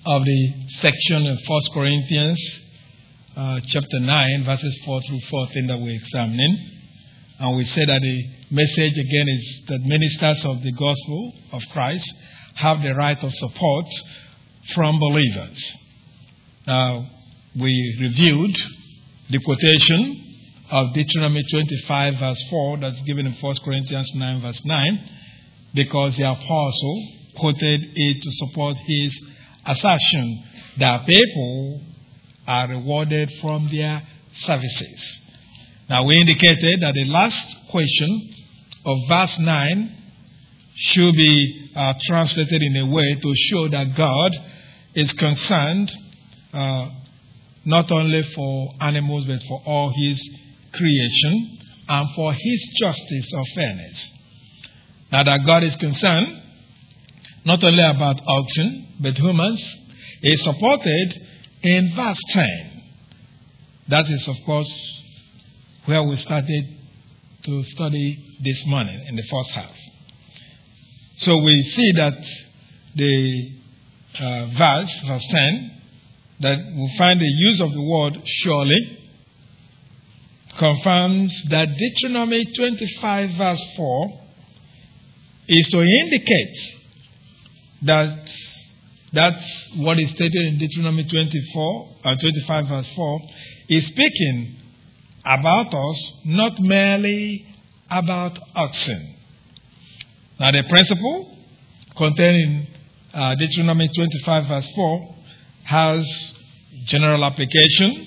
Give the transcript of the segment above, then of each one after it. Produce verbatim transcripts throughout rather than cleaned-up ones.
of the section in First Corinthians uh, chapter nine, verses four through fourteen that we're examining. And we say that the message again is that ministers of the gospel of Christ have the right of support from believers. Now, we reviewed the quotation of Deuteronomy twenty-five, verse four, that's given in First Corinthians nine, verse nine, because the apostle quoted it to support his assertion that people are rewarded from their services. Now, we indicated that the last question of verse nine should be uh, translated in a way to show that God is concerned uh, not only for animals but for all his creation and for his justice or fairness. Now that God is concerned not only about oxen but humans is supported in verse ten. That is, of course, where we started to study this morning in the first half. So we see that the uh, verse, verse ten, that we find the use of the word surely confirms that Deuteronomy twenty-five, verse four is to indicate that that's what is stated in Deuteronomy twenty-four, uh, twenty-five, verse four, is speaking about us, not merely about oxen. Now, the principle contained in uh, Deuteronomy twenty-five, verse four has general application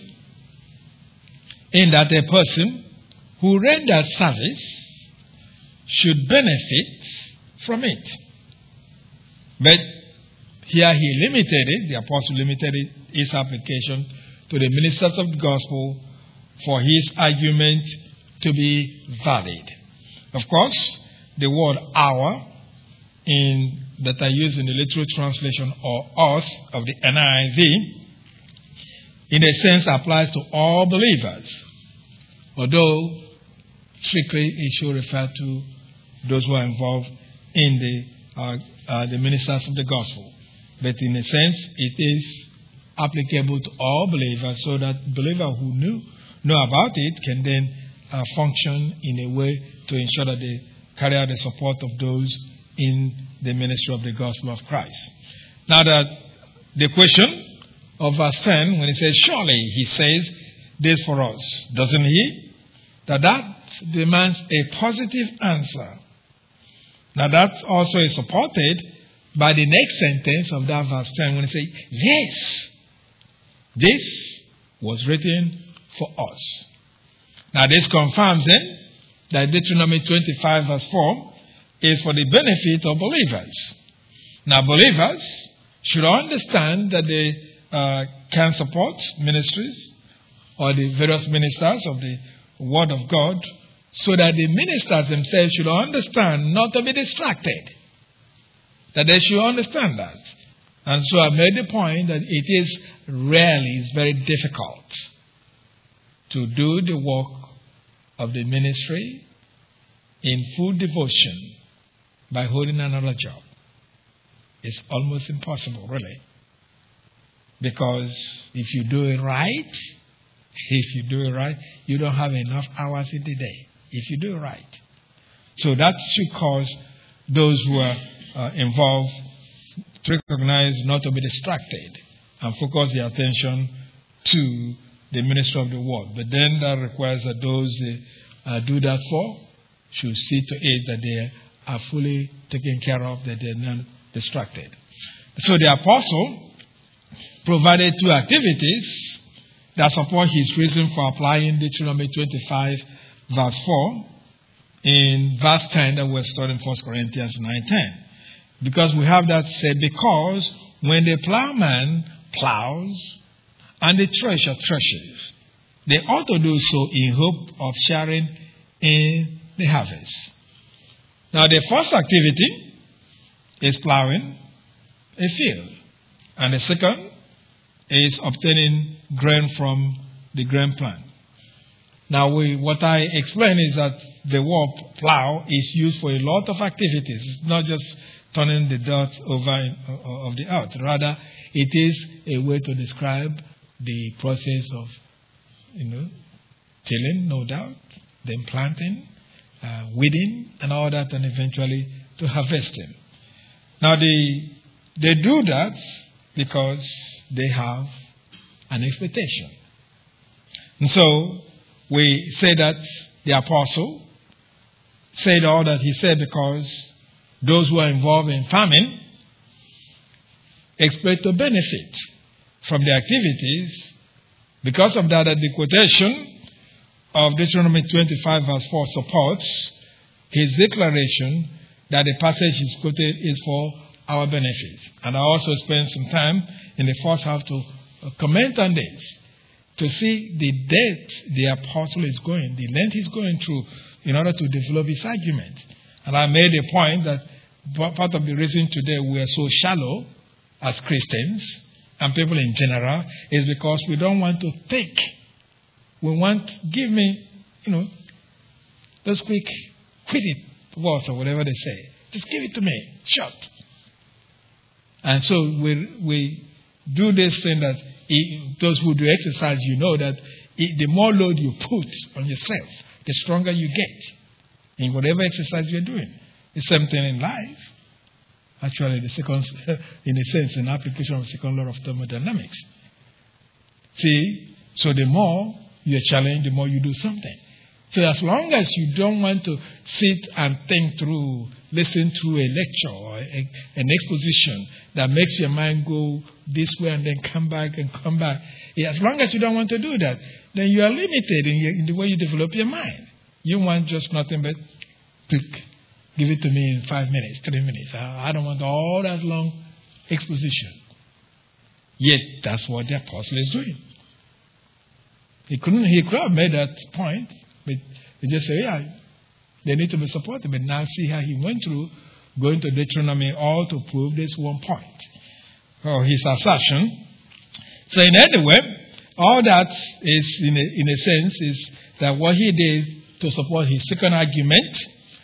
in that a person who renders service should benefit from it. But here he limited it, the apostle limited it, his application to the ministers of the gospel for his argument to be valid. Of course, the word our in that I use in the literal translation or us of the N I V in a sense applies to all believers, although strictly it should refer to those who are involved in the uh, uh, the ministers of the gospel. But in a sense, it is applicable to all believers, so that believers who knew know about it can then uh, function in a way to ensure that they carry out the support of those in the ministry of the gospel of Christ. Now, that the question of verse ten, when he says, surely, he says this for us, doesn't he? That that demands a positive answer. Now, that also is supported by the next sentence of that verse ten, when he says, yes, this was written for us. Now, this confirms then that Deuteronomy twenty-five, verse four is for the benefit of believers. Now, believers should understand that they uh, can support ministries or the various ministers of the Word of God, so that the ministers themselves should understand not to be distracted. That they should understand that. And so I made the point that it is rarely, it's very difficult to do the work of the ministry in full devotion by holding another job. It's almost impossible, really. Because if you do it right, if you do it right, you don't have enough hours in the day. If you do it right. So that should cause those who are uh, involved to recognize not to be distracted and focus their attention to the ministry of the word. But then that requires that those they uh, do that for should see to it that they are fully taken care of, that they are not distracted. So the apostle provided two activities that support his reason for applying Deuteronomy twenty-five, verse four, in verse ten that we're studying First Corinthians nine ten. Because we have that said, because when the plowman plows and the thresher threshes, they ought to do so in hope of sharing in the harvest. Now, the first activity is plowing a field, and the second is obtaining grain from the grain plant. Now, we, what I explain is that the word plow is used for a lot of activities. It's not just turning the dirt over in, uh, of the earth. Rather, It is a way to describe the process of, you know, tilling, no doubt, then planting, uh, weeding, and all that, and eventually to harvesting. Now, they, they do that because they have an expectation. And so, we say that the apostle said all that he said because those who are involved in farming expect to benefit from the activities. Because of that, the quotation of Deuteronomy twenty-five verse four supports his declaration that the passage is quoted is for our benefit. And I also spent some time in the first half to comment on this, to see the depth the apostle is going, the length he's going through in order to develop his argument. And I made a point that part of the reason today we are so shallow as Christians and people in general is because we don't want to think. We want, give me, you know, those quick, quit it words or whatever they say. Just give it to me, short. And so we we do this thing that it, those who do exercise, you know that it, the more load you put on yourself, the stronger you get in whatever exercise you're doing. The same thing in life. Actually, the second, in a sense, an application of the second law of thermodynamics. See, so the more you're challenged, the more you do something. So as long as you don't want to sit and think through, listen to a lecture or a, an exposition that makes your mind go this way and then come back and come back, as long as you don't want to do that, then you are limited in, your, in the way you develop your mind. You want just nothing but quick. Give it to me in five minutes, three minutes. I, I don't want all that long exposition. Yet, that's what the apostle is doing. He couldn't, he could have made that point, but he just said, yeah, they need to be supported. But now see how he went through going to Deuteronomy all to prove this one point. Oh, his assertion. So in any way, all that is, in a, in a sense, is that what he did to support his second argument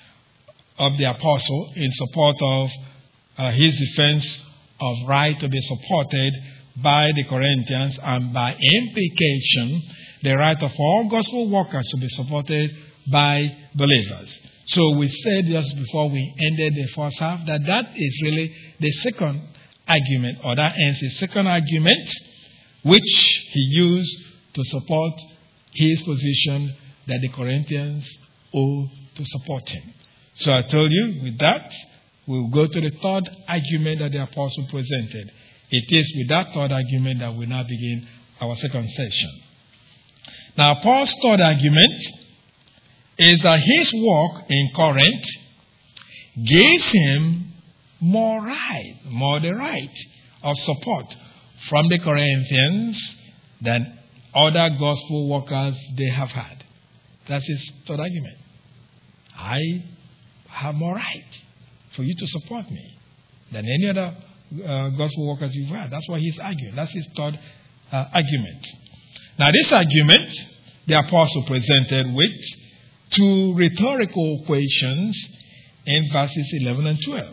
of the apostle in support of uh, his defense of right to be supported by the Corinthians and by implication the right of all gospel workers to be supported by believers. So we said just before we ended the first half that that is really the second argument, or that ends the second argument which he used to support his position that the Corinthians owe to support him. So I told you, with that, we'll go to the third argument that the apostle presented. It is with that third argument that we now begin our second session. Now, Paul's third argument is that his work in Corinth gives him more right, more the right of support from the Corinthians than other gospel workers they have had. That's his third argument. I have more right for you to support me than any other uh, gospel workers you've had. That's what he's arguing. That's his third uh, argument. Now, this argument, the apostle presented with two rhetorical questions in verses eleven and twelve.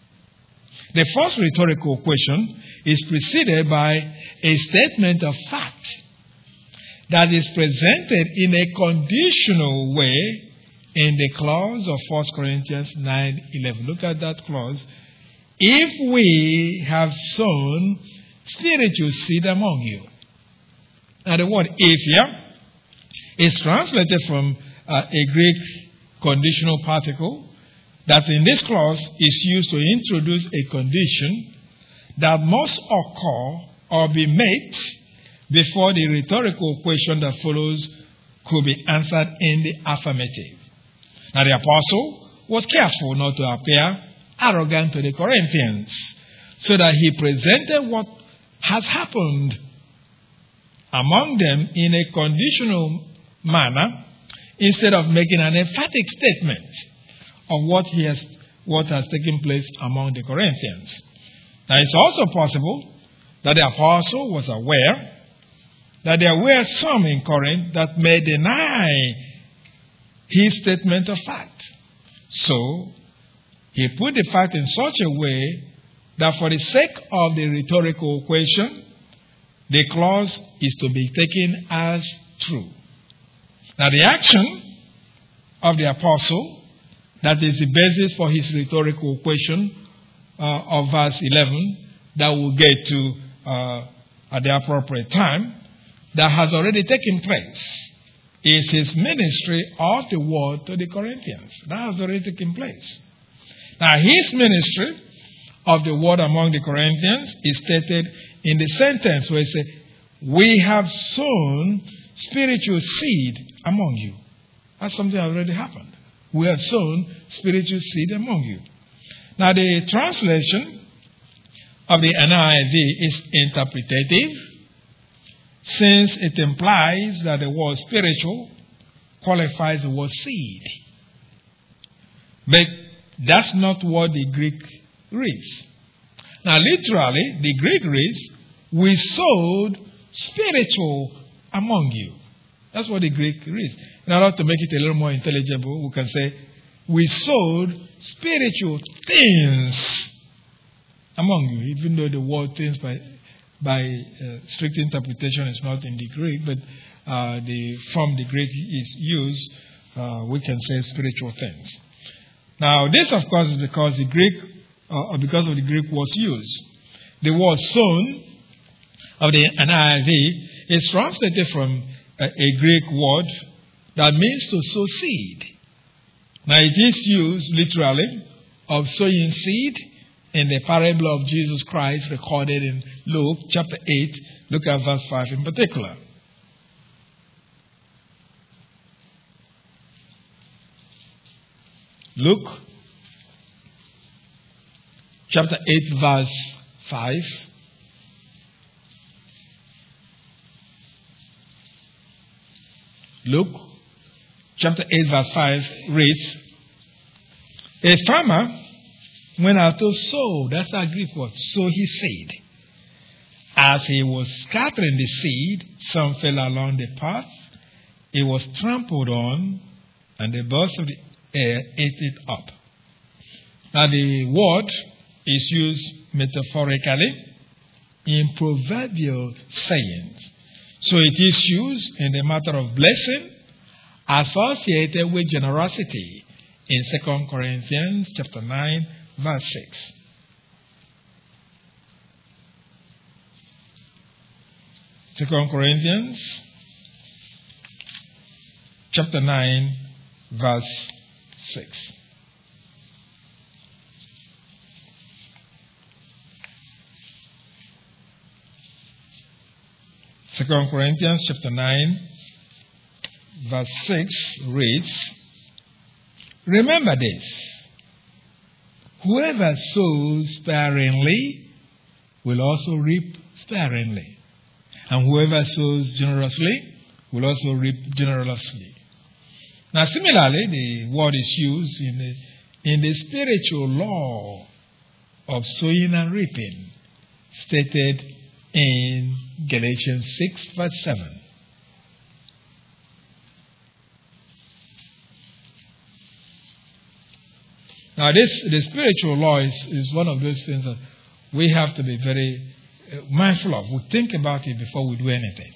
The first rhetorical question is preceded by a statement of fact that is presented in a conditional way in the clause of First Corinthians nine eleven. Look at that clause. If we have sown spiritual seed among you. Now the word if here is translated from uh, a Greek conditional particle that in this clause is used to introduce a condition that must occur or be made before the rhetorical question that follows could be answered in the affirmative. Now the apostle was careful not to appear arrogant to the Corinthians, so that he presented what has happened among them in a conditional manner instead of making an emphatic statement of what he has what has taken place among the Corinthians. Now it's also possible that the apostle was aware that there were some in Corinth that may deny his statement of fact. So he put the fact in such a way that for the sake of the rhetorical question, the clause is to be taken as true. Now, the action of the apostle, that is the basis for his rhetorical question uh, of verse eleven, that we'll get to uh, at the appropriate time, that has already taken place, is his ministry of the word to the Corinthians. That has already taken place. Now, his ministry of the word among the Corinthians is stated in the sentence where it says, "We have sown spiritual seed among you." That's something that already happened. We have sown spiritual seed among you. Now, the translation of the N I V is interpretative, since it implies that the word spiritual qualifies the word seed. But that's not what the Greek reads. Now, literally, the Greek reads, "We sowed spiritual among you." That's what the Greek reads. In order to make it a little more intelligible, we can say, "We sowed spiritual things among you," even though the word "things" by, by uh, strict interpretation is not in the Greek, but uh, the form the Greek is used, uh, we can say spiritual things. Now, this, of course, is because the Greek, uh, because of the Greek words used. The word "sown" of the N I V is translated from a, a Greek word that means to sow seed. Now, it is used literally of sowing seed in the parable of Jesus Christ recorded in Luke chapter eight. Look at verse five in particular. Luke chapter eight, verse five. Luke chapter eight, verse five reads, "A farmer went out to sow." That's our Greek word. "Sow his seed. As he was scattering the seed, some fell along the path. It was trampled on, and the birds of the air ate it up." Now, the word is used metaphorically in proverbial sayings. So it is used in the matter of blessing associated with generosity in Second Corinthians chapter nine, verse six. Second Corinthians chapter nine, verse six. Second Corinthians chapter nine, verse six reads, "Remember this, whoever sows sparingly will also reap sparingly, and whoever sows generously will also reap generously." Now, similarly, the word is used in the, in the spiritual law of sowing and reaping, stated in Galatians six, verse seven. Now, this the spiritual law is, is one of those things that we have to be very uh, mindful of. We think about it before we do anything.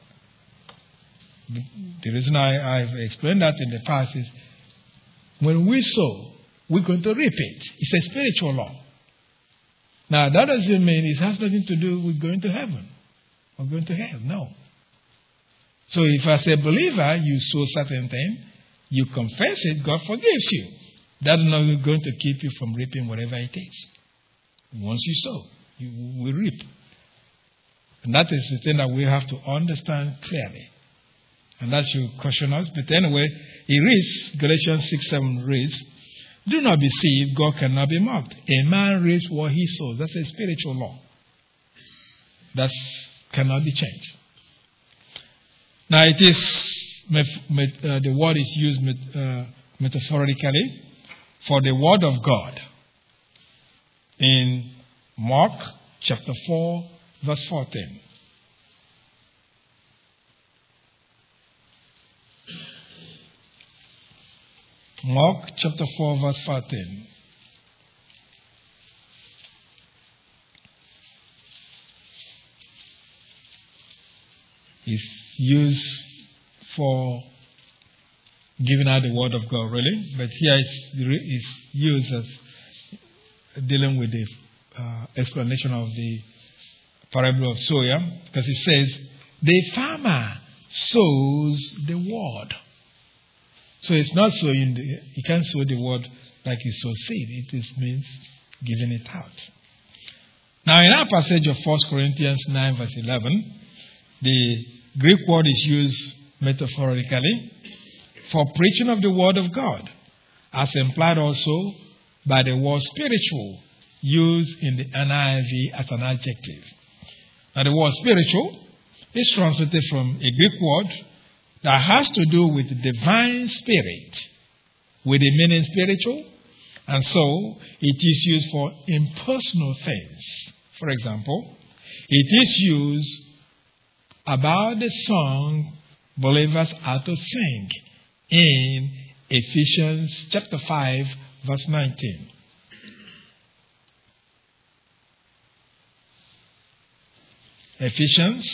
The, the reason I, I've explained that in the past is when we sow, we're going to reap it. It's a spiritual law. Now, that doesn't mean it has nothing to do with going to heaven or going to hell. No. So if as a believer you sow certain thing, you confess it, God forgives you. That's not going to keep you from reaping whatever it is. Once you sow, you will reap. And that is the thing that we have to understand clearly. And that should caution us. But anyway, it reads, Galatians six, seven reads, "Do not be deceived, God cannot be mocked. A man reaps what he sows." That's a spiritual law. That cannot be changed. Now, it is, uh, the word is used met, uh, metaphorically for the word of God in Mark chapter four, verse fourteen. Mark chapter four, verse fourteen. is used for giving out the word of God, really. But here it's, it's used as dealing with the uh, explanation of the parable of sower, because it says, the farmer sows the word. So it's not sowing, the, you can't sow the word like you sow seed. It is means giving it out. Now in our passage of First Corinthians nine verse eleven, the Greek word is used metaphorically for preaching of the word of God, as implied also by the word spiritual, used in the N I V as an adjective. Now the word spiritual is translated from a Greek word that has to do with the divine spirit, with the meaning spiritual, and so it is used for impersonal things. For example, it is used about the song believers are to sing in Ephesians chapter five, verse nineteen. Ephesians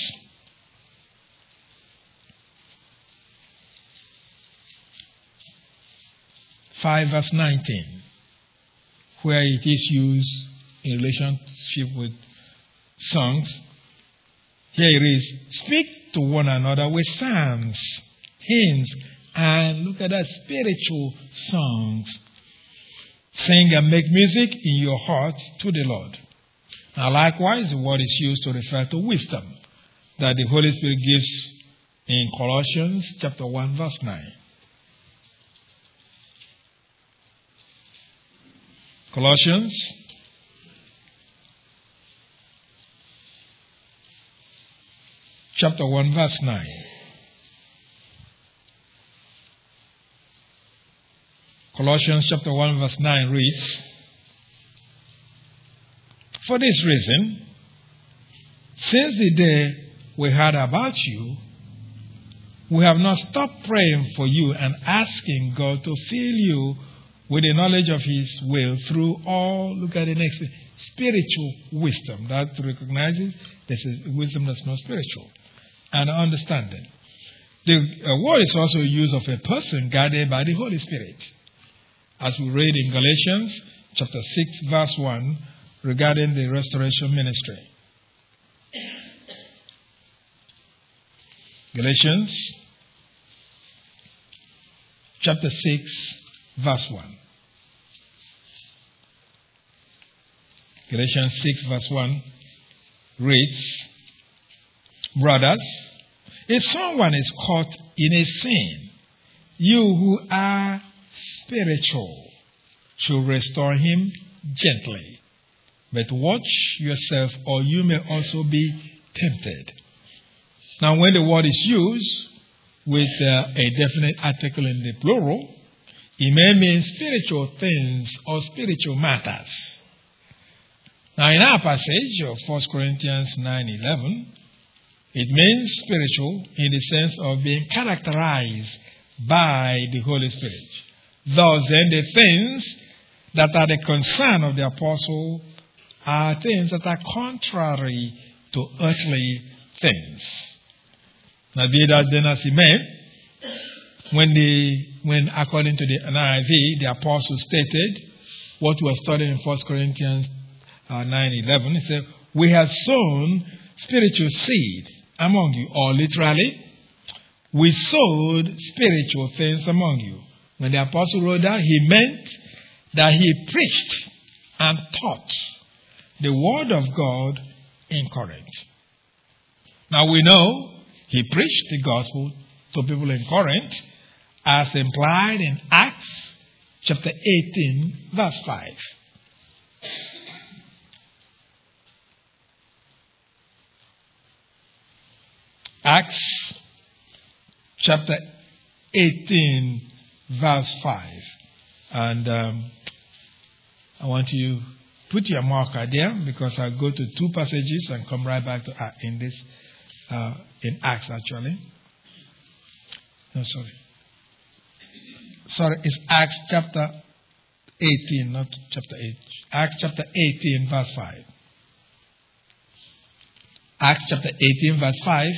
five, verse nineteen, where it is used in relationship with songs. Here it is, speak to one another with psalms, hymns, and look at that, spiritual songs. Sing and make music in your heart to the Lord. Now likewise, the word is used to refer to wisdom that the Holy Spirit gives in Colossians chapter one, verse nine. Colossians chapter one, verse nine. Colossians chapter one, verse nine reads, for this reason, since the day we heard about you, we have not stopped praying for you and asking God to fill you with the knowledge of His will through all, look at the next thing, spiritual wisdom. That recognizes this is wisdom that's not spiritual. And understanding. The uh, word is also used of a person guided by the Holy Spirit. As we read in Galatians chapter six, verse one, regarding the restoration ministry. Galatians chapter six, verse one. Galatians six, verse one reads, brothers, if someone is caught in a sin, you who are spiritual should restore him gently. But watch yourself, or you may also be tempted. Now, when the word is used with uh, a definite article in the plural, it may mean spiritual things or spiritual matters. Now, in our passage of First Corinthians nine eleven, it means spiritual in the sense of being characterized by the Holy Spirit. Thus, then, the things that are the concern of the apostle are things that are contrary to earthly things. Now, be that then as he meant, when the when according to the N I V, the apostle stated what was studied in First Corinthians uh, nine eleven, he said, we have sown spiritual seed among you, or literally, we sowed spiritual things among you. When the apostle wrote that, he meant that he preached and taught the word of God in Corinth. Now we know he preached the gospel to people in Corinth as implied in Acts chapter eighteen, verse five. Acts chapter eighteen, verse five. And um, I want you to put your marker there, because I'll go to two passages and come right back to uh, in this, uh, in Acts actually. No, sorry. Sorry, it's Acts chapter eighteen, not chapter eight. Acts chapter eighteen, verse five. Acts chapter eighteen, verse five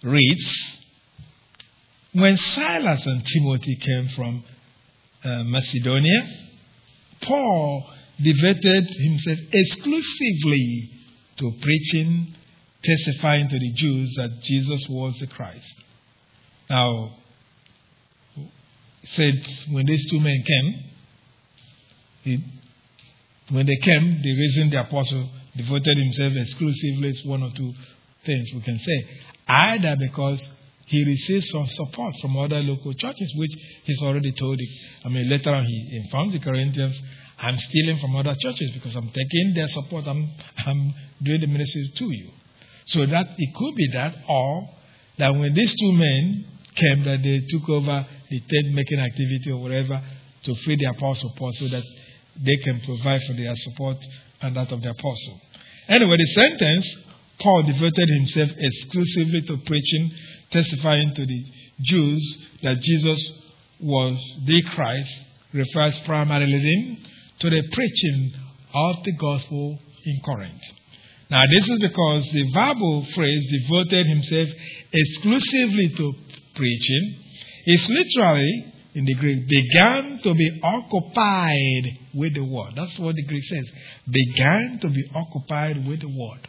reads, when Silas and Timothy came from uh, Macedonia, Paul devoted himself exclusively to preaching, testifying to the Jews that Jesus was the Christ. Now, it said when these two men came, he, when they came, the reason the apostle devoted himself exclusively is one or two things we can say. Either because he received some support from other local churches, which he's already told it. I mean, later on he informs the Corinthians, I'm stealing from other churches because I'm taking their support. I'm, I'm doing the ministry to you. So that it could be that, or that when these two men came, that they took over the tent-making activity or whatever to free the apostle Paul so that they can provide for their support and that of the apostle. Anyway, the sentence, Paul devoted himself exclusively to preaching, testifying to the Jews that Jesus was the Christ, refers primarily to the preaching of the gospel in Corinth. Now, this is because the verbal phrase devoted himself exclusively to preaching is literally, in the Greek, began to be occupied with the word. That's what the Greek says. Began to be occupied with the word.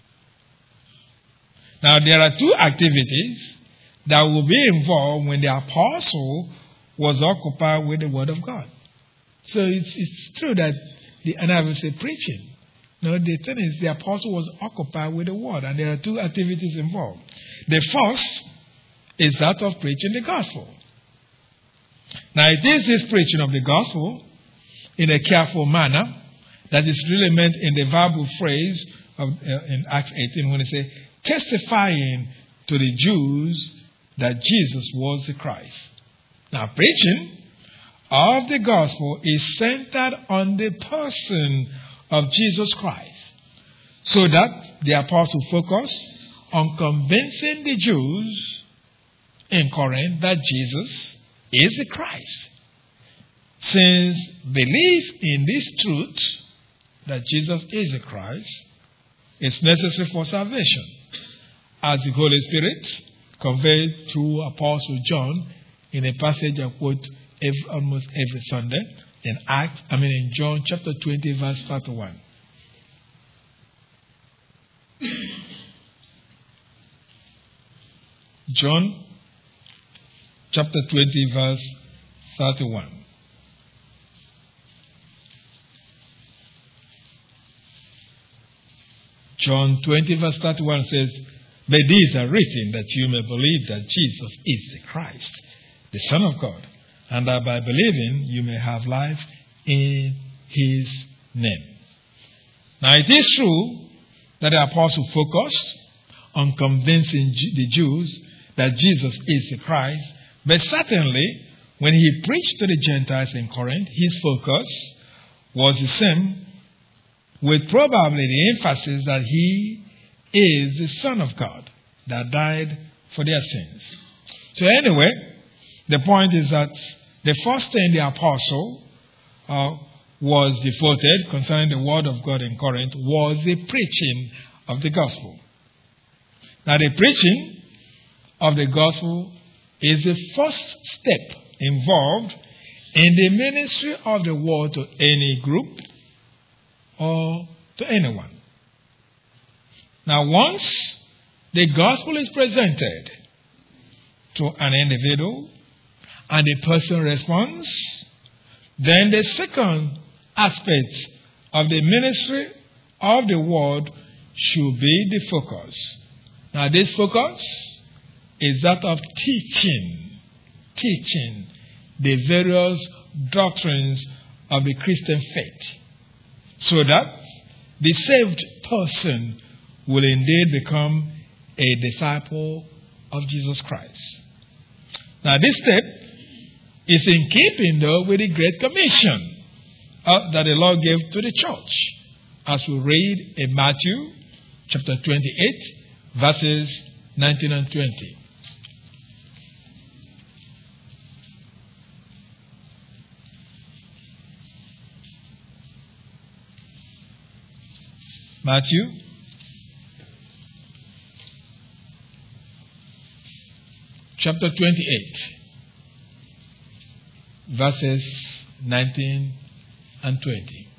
Now, there are two activities that will be involved when the apostle was occupied with the word of God. So it's, it's true that, the, and I will say preaching. No, the thing is, the apostle was occupied with the word, and there are two activities involved. The first is that of preaching the gospel. Now, it is this preaching of the gospel in a careful manner that is really meant in the verbal phrase of, uh, in Acts eighteen when they say, testifying to the Jews that Jesus was the Christ. Now, preaching of the gospel is centered on the person of Jesus Christ, so that the apostle focused on convincing the Jews in Corinth that Jesus is the Christ. Since belief in this truth, that Jesus is the Christ, is necessary for salvation, as the Holy Spirit conveyed through Apostle John in a passage I quote every, almost every Sunday in Acts, I mean in John chapter twenty, verse thirty-one. John chapter twenty, verse thirty-one. John twenty, verse thirty-one says, but these are written that you may believe that Jesus is the Christ, the Son of God, and that by believing you may have life in his name. Now, it is true that the apostle focused on convincing the Jews that Jesus is the Christ, but certainly when he preached to the Gentiles in Corinth, his focus was the same, with probably the emphasis that he is the Son of God that died for their sins. So anyway, the point is that the first thing the apostle uh, was devoted concerning the word of God in Corinth was the preaching of the gospel. Now, the preaching of the gospel is the first step involved in the ministry of the word to any group or to anyone. Now, once the gospel is presented to an individual and the person responds, then the second aspect of the ministry of the word should be the focus. Now, this focus is that of teaching, teaching the various doctrines of the Christian faith, so that the saved person will indeed become a disciple of Jesus Christ. Now, this step is in keeping, though, with the Great Commission uh, that the Lord gave to the church, as we read in Matthew chapter twenty-eight, verses nineteen and twenty. Matthew chapter twenty-eight, verses nineteen and twenty.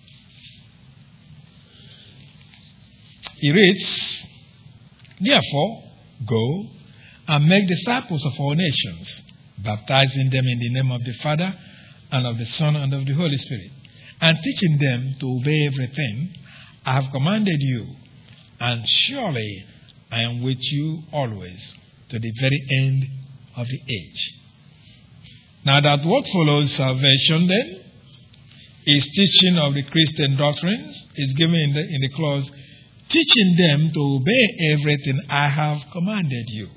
He reads, "Therefore, go and make disciples of all nations, baptizing them in the name of the Father and of the Son and of the Holy Spirit, and teaching them to obey everything I have commanded you. And surely I am with you always to the very end of the age." Now that what follows salvation then is teaching of the Christian doctrines, is given in the, in the clause, teaching them to obey everything I have commanded you.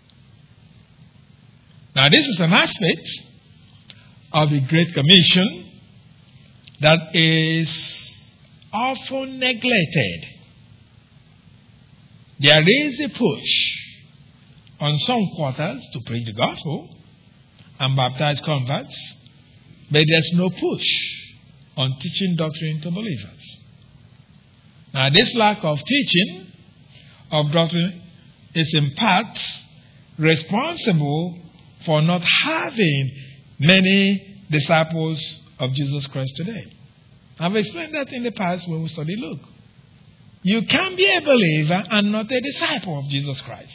Now this is an aspect of the Great Commission that is often neglected. There is a push on some quarters to preach the gospel and baptize converts, but there's no push on teaching doctrine to believers. Now this lack of teaching of doctrine is in part responsible for not having many disciples of Jesus Christ today. I've explained that in the past when we studied Luke. You can be a believer and not a disciple of Jesus Christ.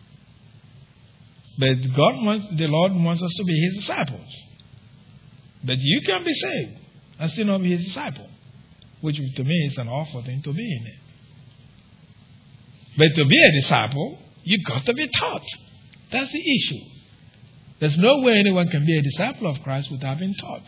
But God wants, the Lord wants us to be His disciples. But you can be saved and still not be His disciple, which to me is an awful thing to be in it. But to be a disciple, you've got to be taught. That's the issue. There's no way anyone can be a disciple of Christ without being taught.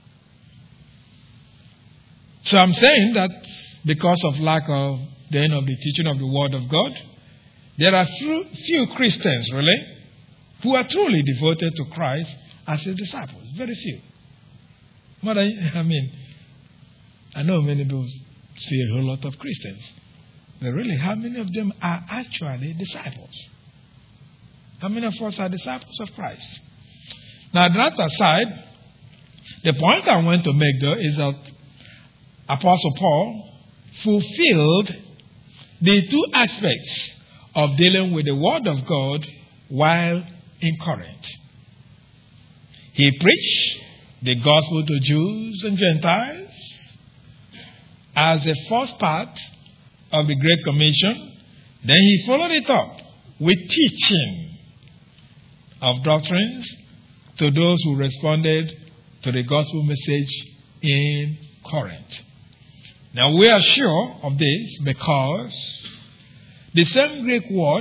So I'm saying that because of lack of then of the teaching of the Word of God, there are few, few Christians really who are truly devoted to Christ as His disciples. Very few. What I, I mean, I know many people see a whole lot of Christians. But really, how many of them are actually disciples? How many of us are disciples of Christ? Now, that aside, the point I want to make, though, is that Apostle Paul fulfilled the two aspects of dealing with the Word of God while in Corinth. He preached the gospel to Jews and Gentiles as the first part of the Great Commission. Then he followed it up with teaching of doctrines to those who responded to the gospel message in Corinth. Now we are sure of this because the same Greek word,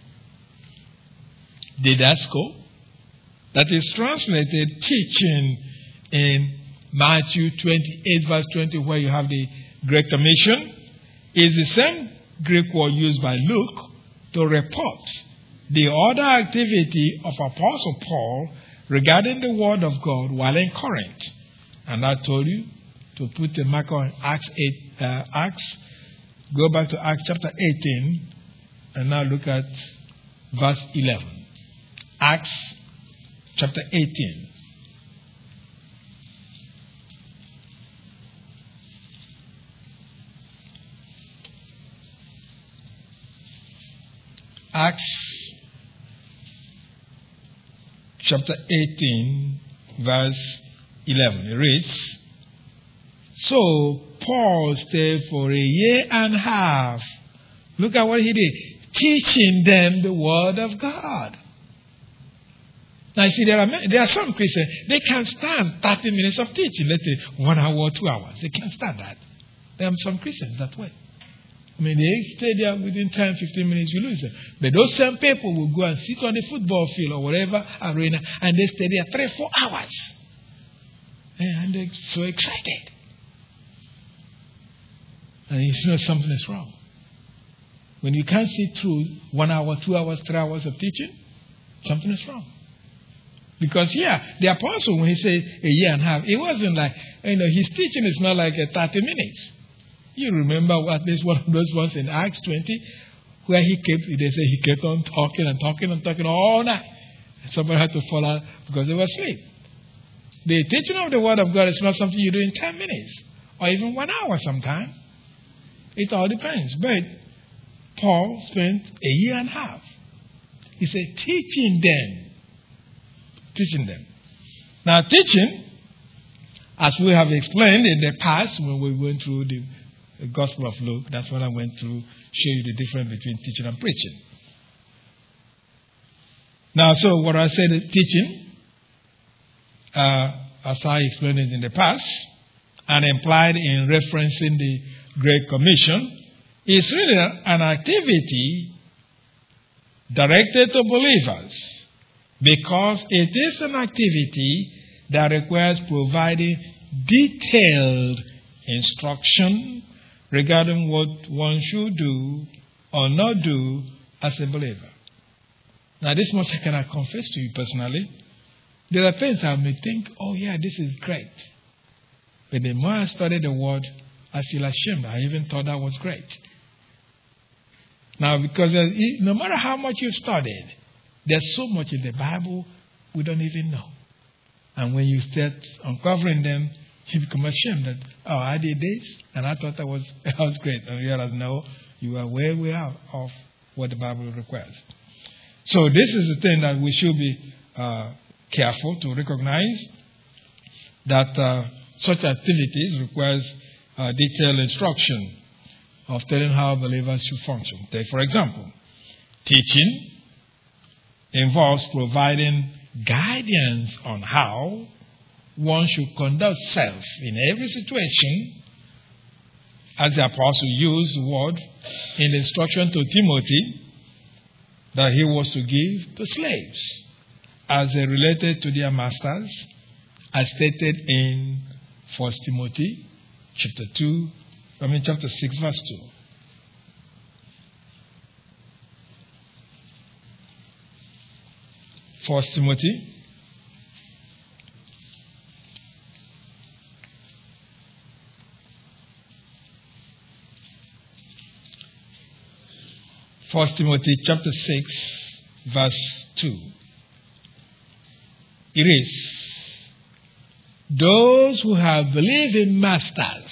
didasko, that is translated teaching in Matthew twenty-eight verse twenty, where you have the Great Commission, is the same Greek word used by Luke to report the other activity of Apostle Paul regarding the Word of God while in Corinth. And I told you to put the marker on Acts eight, uh, Acts. Go back to Acts chapter eighteen and now look at verse eleven. Acts chapter eighteen. Acts chapter eighteen, verse eleven. It reads, "So Paul stayed for a year and a half." Look at what he did. Teaching them the Word of God. Now you see, there are, there are some Christians, they can't stand thirty minutes of teaching. Let's say one hour, two hours. They can't stand that. There are some Christians that way. I mean, they stay there within ten, fifteen minutes, you lose them. But those same people will go and sit on the football field or whatever arena, and they stay there three, four hours. And they're so excited. And you know something is wrong. When you can't sit through one hour, two hours, three hours of teaching, something is wrong. Because, yeah, the apostle, when he said a year and a half, it wasn't like, you know, his teaching is not like a thirty minutes. You remember at least one of those ones in Acts twenty, where he kept, they say he kept on talking and talking and talking all night. And somebody had to fall out because they were asleep. The teaching of the Word of God is not something you do in ten minutes or even one hour sometimes. It all depends. But Paul spent a year and a half. He said, teaching them teaching them. Now, teaching, as we have explained in the past when we went through the, the Gospel of Luke, that's what I went through, show you the difference between teaching and preaching. Now, so what I said is teaching, uh, as I explained it in the past, and implied in referencing the Great Commission, is really an activity directed to believers, because it is an activity that requires providing detailed instruction regarding what one should do or not do as a believer. Now, this much I cannot confess to you personally. There are things I may think, oh yeah, this is great. But the more I study the word, I feel ashamed. I even thought that was great. Now, because no matter how much you've studied, there's so much in the Bible we don't even know. And when you start uncovering them, you become ashamed that, oh, I did this, and I thought that was, that was great. And you realize, no, you are way, way out of what the Bible requires. So this is the thing that we should be uh, careful to recognize, that uh, such activities requires uh, detailed instruction of telling how believers should function. Take, for example, teaching involves providing guidance on how one should conduct self in every situation, as the apostle used the word in the instruction to Timothy that he was to give to slaves as they related to their masters, as stated in First Timothy chapter two, I mean chapter six, verse two. First Timothy First Timothy chapter six, verse two. It is, those who have believing masters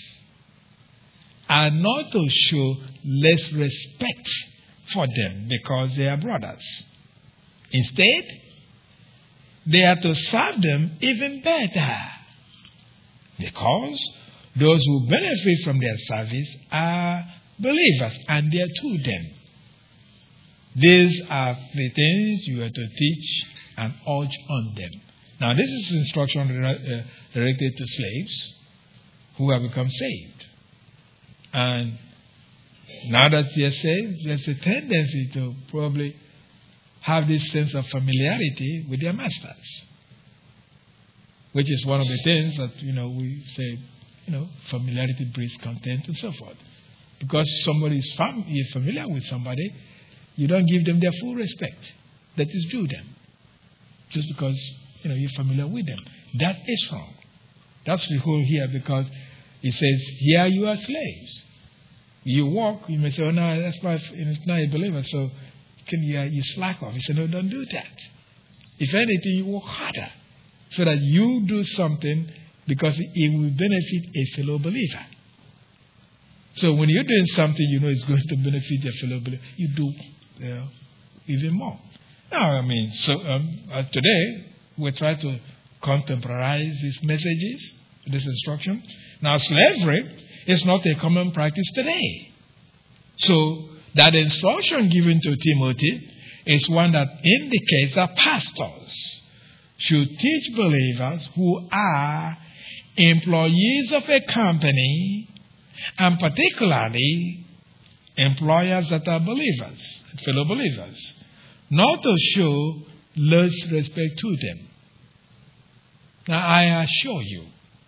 are not to show less respect for them because they are brothers. Instead, they are to serve them even better, because those who benefit from their service are believers and they are to them. These are the things you are to teach and urge on them. Now, this is instruction directed to slaves who have become saved. And now that they are saved, there's a tendency to probably have this sense of familiarity with their masters, which is one of the things that, you know, we say, you know, familiarity breeds contempt and so forth. Because somebody is fam- you're familiar with somebody, you don't give them their full respect that is due them, just because, you know, you're familiar with them. That is wrong. That's the whole here, because it says, here you are slaves. You walk, you may say, oh no, that's not, it's not a believer, so can you, you slack off. He said, no, don't do that. If anything, you work harder so that you do something because it will benefit a fellow believer. So when you're doing something you know is going to benefit your fellow believer, you do you know, even more. Now, I mean, so um, uh, today we try to contemporize these messages, this instruction. Now, slavery is not a common practice today. So that instruction given to Timothy is one that indicates that pastors should teach believers who are employees of a company, and particularly employers that are believers, fellow believers, not to show less respect to them. Now, I assure you,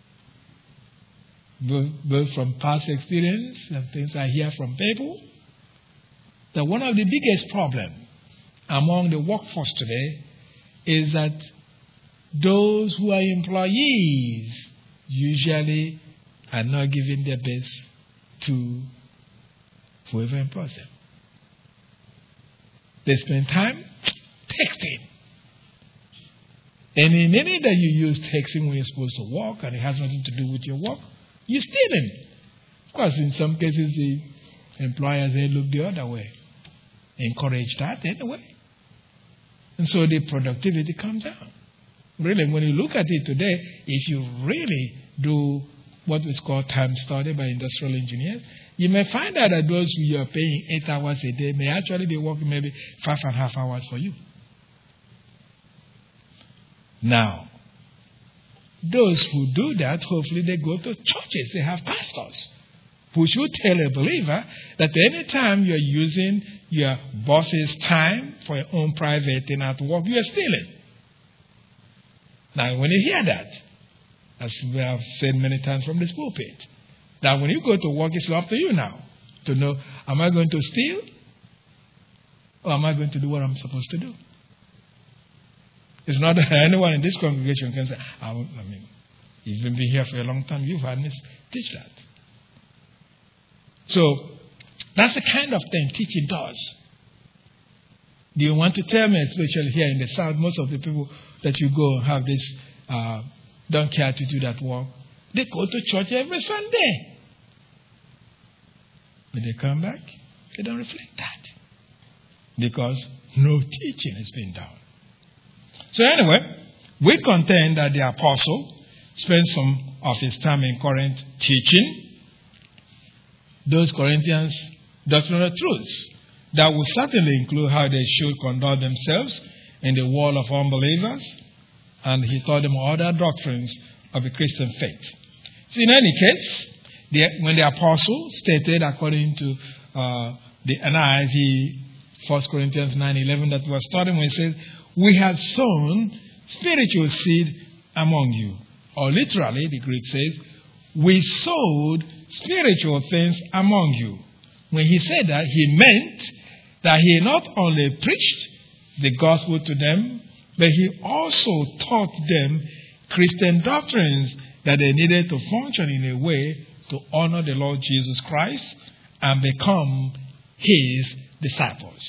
both from past experience and things I hear from people, that one of the biggest problems among the workforce today is that those who are employees usually are not giving their best to whoever employs them. They spend time texting. And in any that you use texting when you're supposed to work and it has nothing to do with your work, you're stealing. Of course, in some cases, the employers, they look the other way. Encourage that anyway. And so the productivity comes down. really, when you look at it today, if you really do what is called time study by industrial engineers, you may find out that those who you are paying eight hours a day may actually be working maybe five and a half hours for you. Now, those who do that, hopefully they go to churches. They have pastors who should tell a believer that any time you're using your boss's time for your own private thing at work, you are stealing. Now, when you hear that, as we have said many times from this pulpit, that when you go to work, it's up to you now to know, am I going to steal? Or am I going to do what I'm supposed to do? It's not that anyone in this congregation can say, I, won't, I mean, you've been here for a long time, you've had me teach that. So, that's the kind of thing teaching does. Do you want to tell me, especially here in the South, most of the people that you go and have this, uh, don't care to do that work, they go to church every Sunday. But they come back, they don't reflect that. Because no teaching has been done. So anyway, we contend that the apostle spent some of his time in Corinth teaching those Corinthians doctrinal truths that will certainly include how they should conduct themselves in the world of unbelievers, and he taught them other doctrines of the Christian faith. So in any case, the, when the apostle stated according to uh, the N I V, First Corinthians nine eleven that we were studying, when he says, we have sown spiritual seed among you. Or literally, the Greek says, we sowed spiritual things among you. When he said that, he meant that he not only preached the gospel to them, but he also taught them Christian doctrines that they needed to function in a way to honor the Lord Jesus Christ and become his disciples.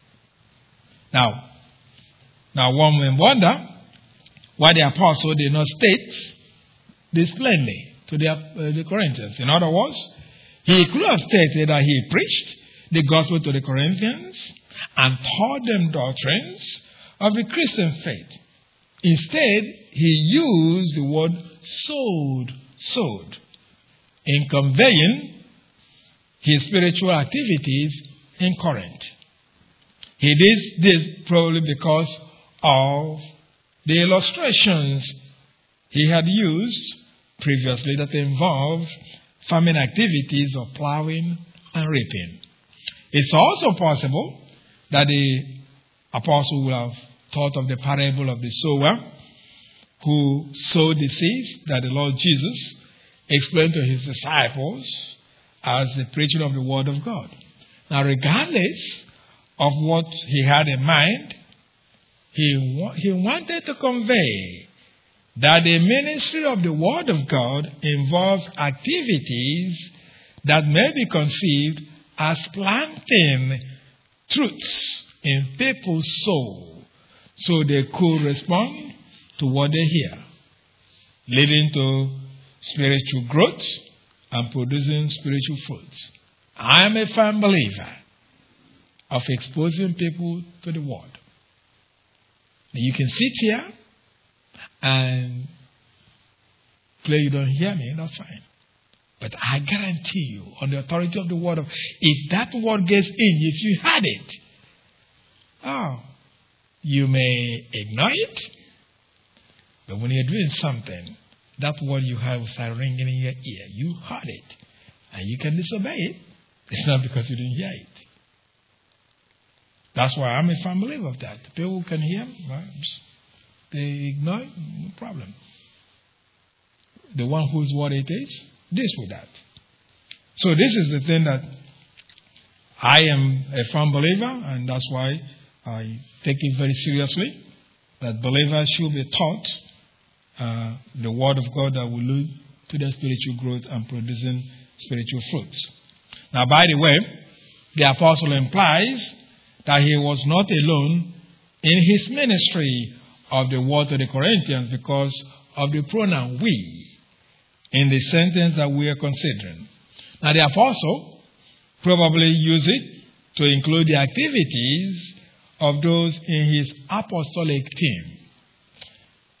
Now, now one may wonder why the apostle did not state this plainly to the, uh, the Corinthians. In other words, he could have stated that he preached the gospel to the Corinthians and taught them doctrines of the Christian faith. Instead, he used the word sowed, sowed, in conveying his spiritual activities in Corinth. He did this probably because of the illustrations he had used previously that involved farming activities of plowing and reaping. It's also possible that the apostle will have thought of the parable of the sower who sowed the seeds that the Lord Jesus explained to his disciples as the preaching of the word of God. Now, regardless of what he had in mind, he, wa- he wanted to convey that the ministry of the word of God involves activities that may be conceived as planting truths in people's soul so they could respond to what they hear, leading to spiritual growth and producing spiritual fruits. I am a firm believer of exposing people to the word. You can sit here and play you don't hear me, that's fine. But I guarantee you, on the authority of the word of, if that word gets in, if you had it, oh, you may ignore it, but when you're doing something, that word you have will start ringing in your ear. You heard it, and you can disobey it. It's not because you didn't hear it. That's why I'm a firm believer of that. People can hear, well, they ignore it, no problem. The one whose word it is, this with that. So this is the thing that I am a firm believer, and that's why I take it very seriously, that believers should be taught uh, the word of God that will lead to their spiritual growth and producing spiritual fruits. Now, by the way, the apostle implies that he was not alone in his ministry of the word to the Corinthians because of the pronoun we in the sentence that we are considering. Now, the apostle probably used it to include the activities of those in his apostolic team.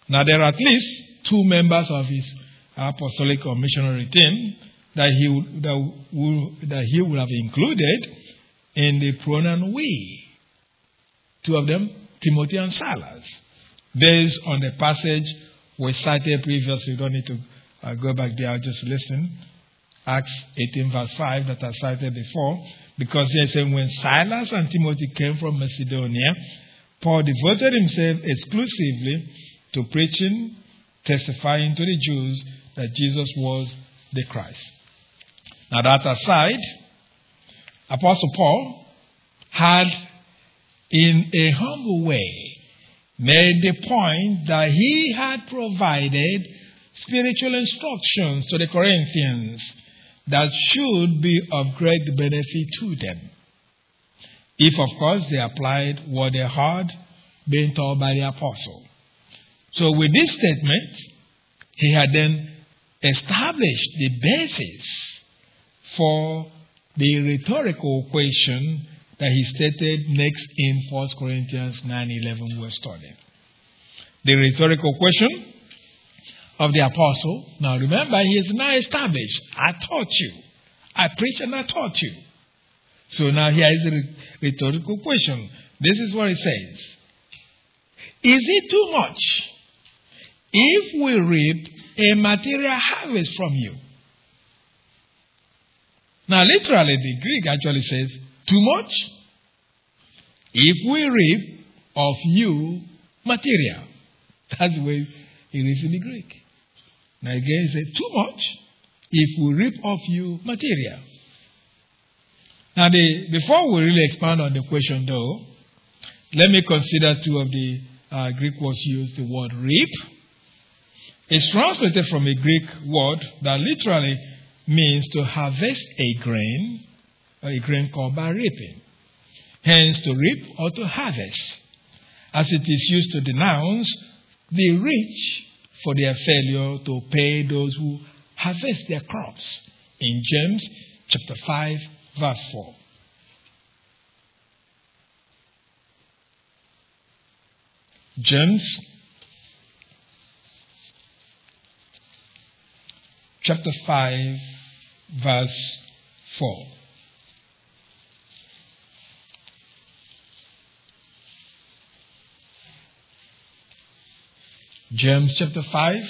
Now, there are at least two members of his apostolic or missionary team that he would, that, would, that he would have included in the pronoun we. Two of them, Timothy and Silas. Based on the passage we cited previously, you don't need to uh, go back there, I'll just listen. Acts eighteen verse five that I cited before. Because they say when Silas and Timothy came from Macedonia, Paul devoted himself exclusively to preaching, testifying to the Jews that Jesus was the Christ. Now that aside, Apostle Paul had, in a humble way, made the point that he had provided spiritual instructions to the Corinthians that should be of great benefit to them, if, of course, they applied what they had been taught by the apostle. So with this statement, he had then established the basis for the rhetorical question that he stated next in First Corinthians nine eleven we're studying. The rhetorical question of the apostle. Now remember, he is now established. I taught you. I preached and I taught you. So now here is a rhetorical question. This is what it says. Is it too much if we reap a material harvest from you? Now literally the Greek actually says, too much if we reap of you material. That's the way it is in the Greek. Now again, it says, too much if we reap of you material. Now, the, before we really expand on the question, though, let me consider two of the uh, Greek words used, the word reap. It's translated from a Greek word that literally means to harvest a grain, or a grain called by reaping. Hence, to reap or to harvest, as it is used to denounce the rich for their failure to pay those who harvest their crops. In James chapter five, verse four. James chapter five, verse four. James chapter five,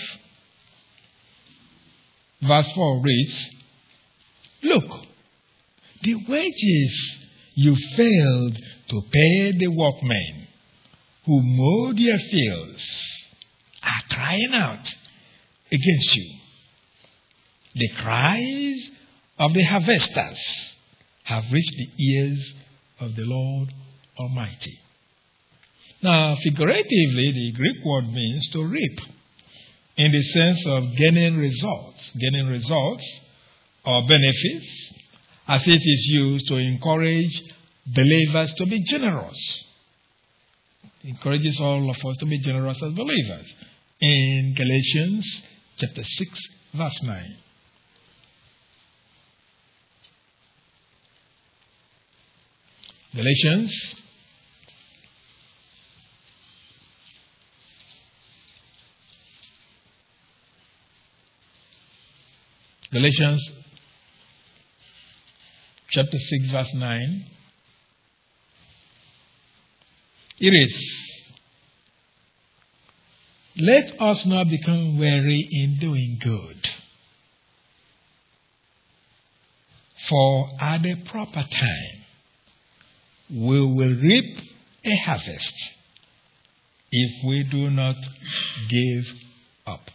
verse four reads, look, the wages you failed to pay the workmen who mowed your fields are crying out against you. The cries of the harvesters have reached the ears of the Lord Almighty. Now, figuratively, the Greek word means to reap, in the sense of gaining results, gaining results or benefits, as it is used to encourage believers to be generous. It encourages all of us to be generous as believers. In Galatians chapter six, verse nine. Galatians Galatians chapter six, verse nine. It is, let us not become weary in doing good, for at the proper time we will reap a harvest if we do not give up.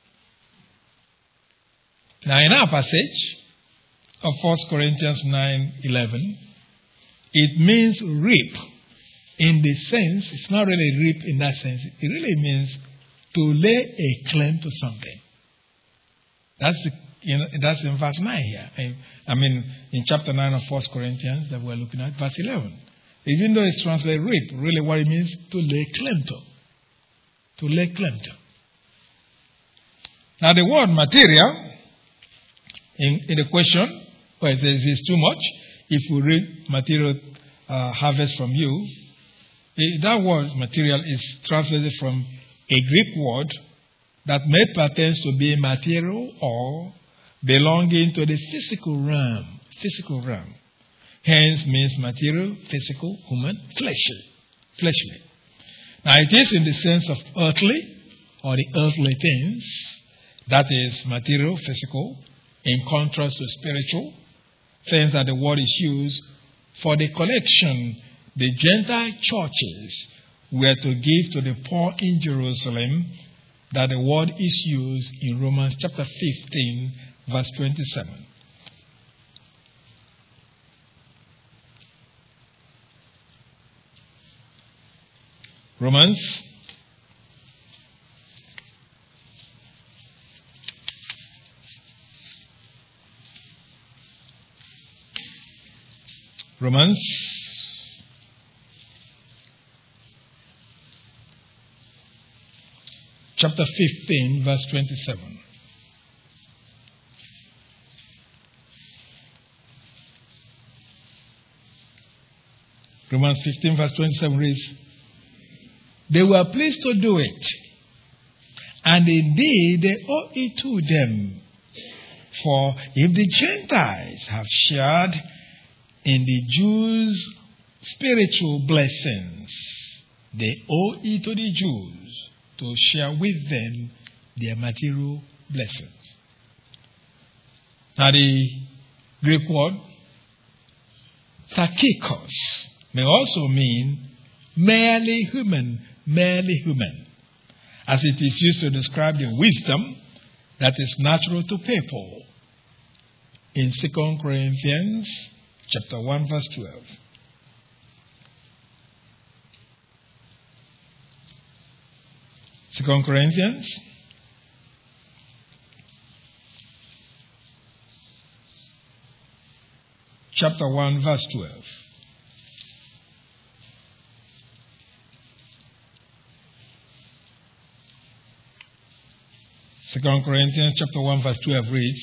Now, in our passage of First Corinthians nine eleven, it means reap in the sense, it's not really reap in that sense, it really means to lay a claim to something. That's the, you know, that's in verse nine here. I mean, in chapter nine of First Corinthians that we're looking at, verse eleven. Even though it's translated reap, really what it means to lay claim to. To lay claim to. Now, the word material, In, in the question, where it says it's too much, if we reap material uh, harvest from you, it, that word material is translated from a Greek word that may pertain to being material or belonging to the physical realm. Physical realm. Hence means material, physical, human, fleshly. Fleshly. Now it is in the sense of earthly or the earthly things, that is material, physical, in contrast to spiritual things that the word is used for the collection the Gentile churches were to give to the poor in Jerusalem, that the word is used in Romans chapter fifteen, verse twenty-seven. Romans Romans chapter fifteen, verse twenty-seven. Romans fifteen, verse twenty-seven reads, they were pleased to do it, and indeed they owe it to them. For if the Gentiles have shared in the Jews' spiritual blessings, they owe it to the Jews to share with them their material blessings. Now the Greek word sarkikos may also mean merely human, merely human, as it is used to describe the wisdom that is natural to people in Second Corinthians chapter one, verse twelve. Second Corinthians chapter one, verse twelve. Second Corinthians chapter one, verse twelve reads,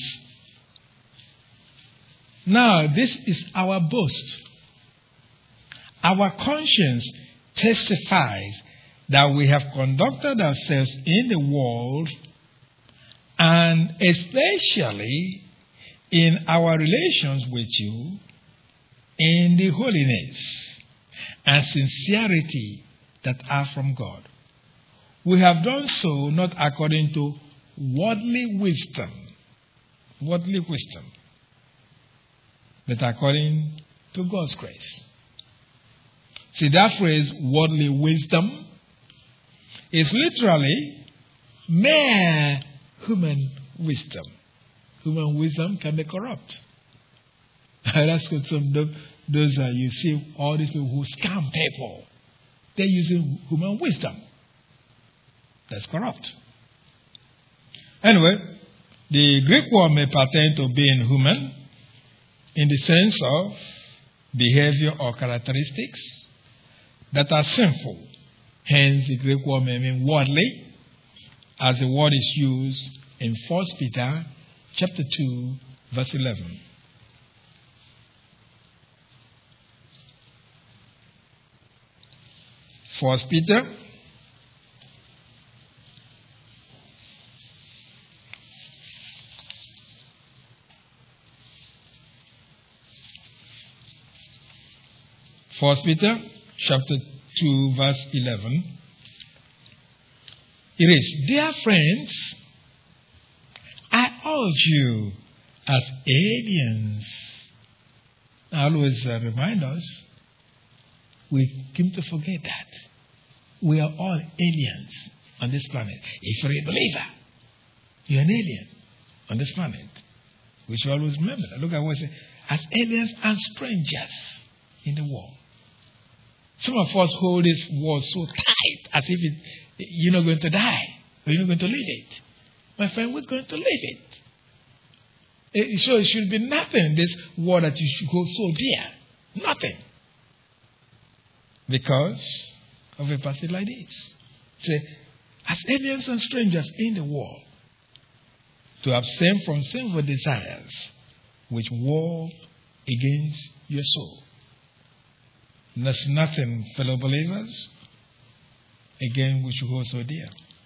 now this is our boast. Our conscience testifies that we have conducted ourselves in the world, and especially in our relations with you, in the holiness and sincerity that are from God. We have done so not according to worldly wisdom, worldly wisdom, but according to God's grace. See, that phrase, worldly wisdom, is literally mere human wisdom. Human wisdom can be corrupt. That's what some of those uh, you see all these people who scam people. They're using human wisdom. That's corrupt. Anyway, the Greek word may pertain to being human in the sense of behavior or characteristics that are sinful. Hence, the Greek word may mean worldly, as the word is used in First Peter chapter two, verse eleven. First Peter First Peter chapter two, verse eleven. It is, dear friends, I urge you as aliens. I always uh, remind us, we seem to forget that. We are all aliens on this planet. If you're a believer, you're an alien on this planet. We should always remember that. Look at what it says, as aliens and strangers in the world. Some of us hold this word so tight as if it, you're not going to die or you're not going to leave it. My friend, we're going to leave it. it. So it should be nothing, this word that you should hold so dear. Nothing. Because of a passage like this. Say, as aliens and strangers in the world, to abstain from sinful desires which war against your soul. There's nothing, fellow believers, again, which you hold so dear.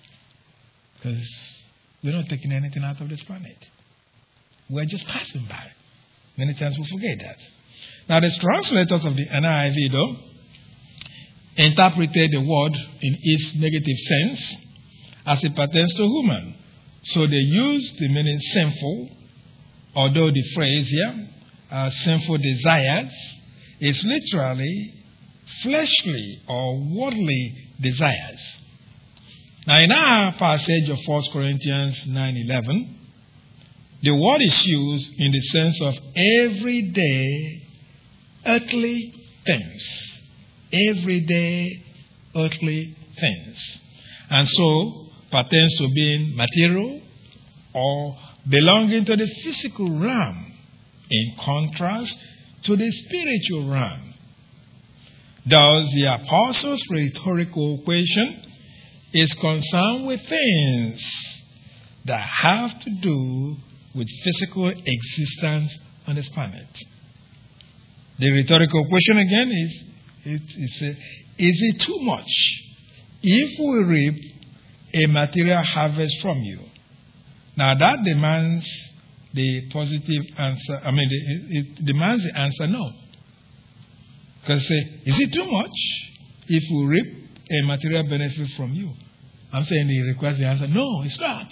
Because we're not taking anything out of this planet. We're just passing by. Many times we forget that. Now, the translators of the N I V, though, interpreted the word in its negative sense as it pertains to human. So they used the meaning sinful, although the phrase here, uh, sinful desires, is literally fleshly or worldly desires. Now, in our passage of First Corinthians nine eleven, the word is used in the sense of everyday earthly things. Everyday earthly things. And so, pertains to being material or belonging to the physical realm, in contrast to the spiritual realm. Thus, the apostles' rhetorical question is concerned with things that have to do with physical existence on this planet. The rhetorical question again is, it, it's a, is it too much if we reap a material harvest from you? Now that demands the positive answer. I mean, it, it demands the answer no. Because say, is it too much if we reap a material benefit from you? I'm saying it requires the answer. No, it's not.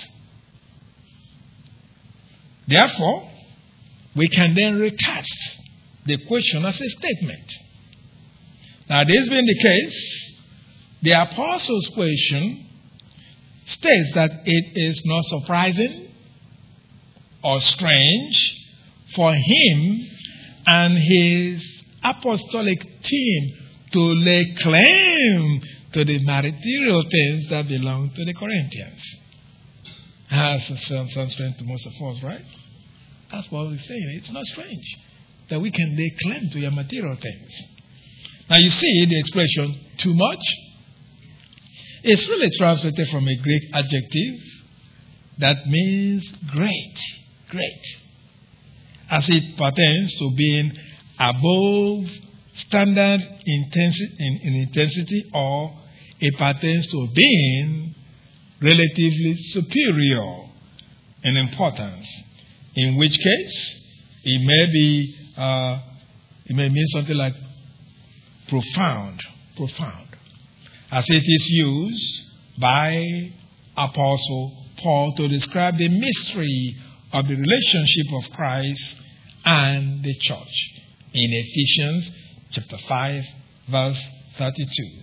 Therefore, we can then recast the question as a statement. Now, this being the case, the apostles' question states that it is not surprising or strange for him and his apostolic team to lay claim to the material things that belong to the Corinthians. That sounds strange to most of us, right? That's what we're saying. It's not strange that we can lay claim to your material things. Now you see the expression too much. It's really translated from a Greek adjective that means great, great, as it pertains to being above standard intensi- in, in intensity, or it pertains to being relatively superior in importance. In which case, it may be, uh, it may mean something like profound, profound, as it is used by Apostle Paul to describe the mystery of the relationship of Christ and the church in Ephesians chapter five, verse thirty-two.